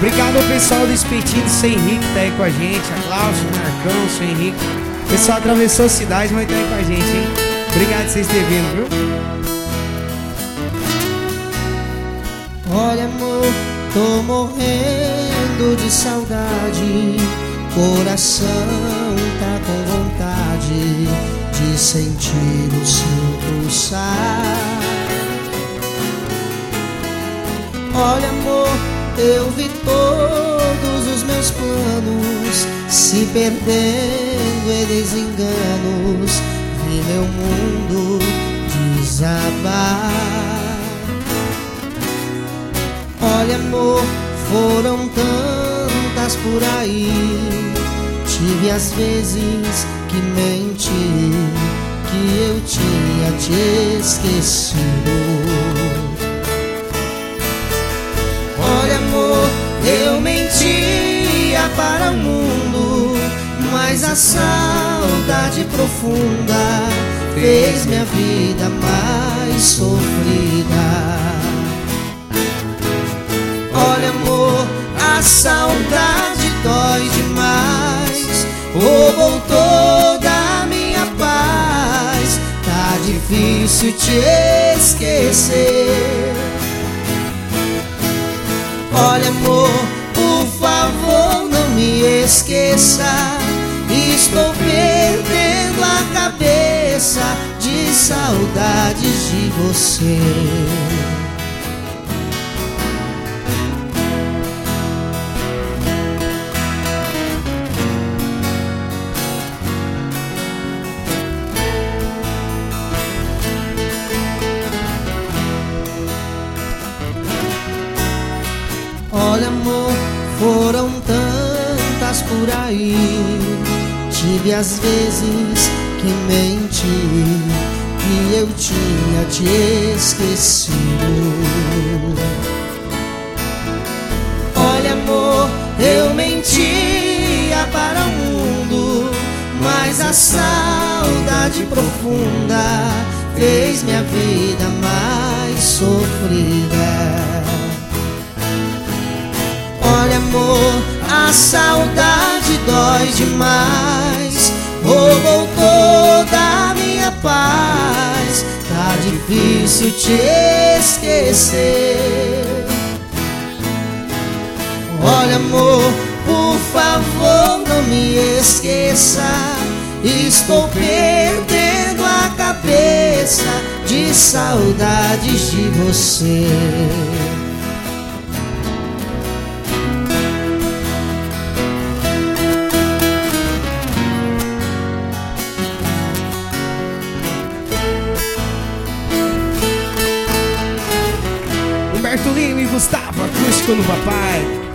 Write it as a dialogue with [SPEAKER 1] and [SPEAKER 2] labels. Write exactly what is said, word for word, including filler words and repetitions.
[SPEAKER 1] Obrigado ao pessoal do Espetinho do seu Henrique que tá aí com a gente. A Cláudia, o Marcão, o seu Henrique. O pessoal atravessou a cidade, mas tá aí com a gente, hein? Obrigado por vocês terem vindo, viu?
[SPEAKER 2] Olha, amor, tô morrendo de saudade. Coração tá com vontade de sentir o seu pulsar. Olha, amor, eu vi todos os meus planos se perdendo em desenganos. Vi meu mundo desabar. Olha, amor, foram tantas por aí. Tive as vezes que menti, que eu tinha te esquecido. Olha, amor, eu mentia para o mundo, mas a saudade profunda fez minha vida mais sofrida. Olha, amor, a saudade dói demais, roubou toda a minha paz. Tá difícil te esquecer. Olha, amor, por favor, não me esqueça. Estou perdendo a cabeça de saudades de você. Olha, amor, foram tantas por aí. Tive as vezes que menti, que eu tinha te esquecido. Olha, amor, eu mentia para o mundo, mas a saudade profunda fez minha vida mais sofrida. Olha, amor, a saudade dói demais, roubou toda a minha paz. Tá difícil te esquecer. Olha, amor, por favor, não me esqueça. Estou perdendo a cabeça de saudades de você.
[SPEAKER 1] Humberto Lima e Gustavo, acústico no papai.